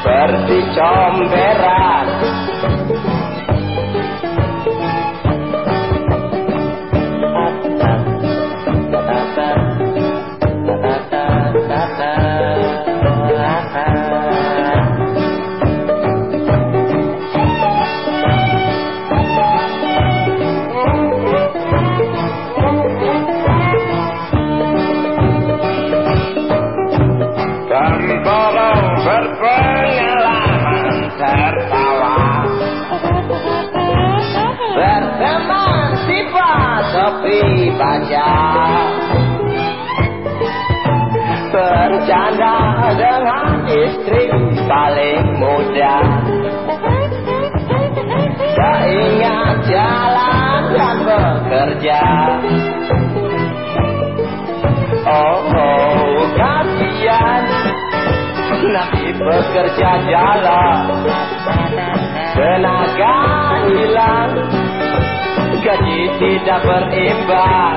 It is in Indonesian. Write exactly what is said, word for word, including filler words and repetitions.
seperti comberan. Pemborong berpengalaman tertawa, berteman sifat sepi baca, bercanda dengan istri paling muda, teringat jalan dan bekerja. Oh, oh kasihan nanti bekerja jalan, tenaga hilang, gaji tidak berimbang.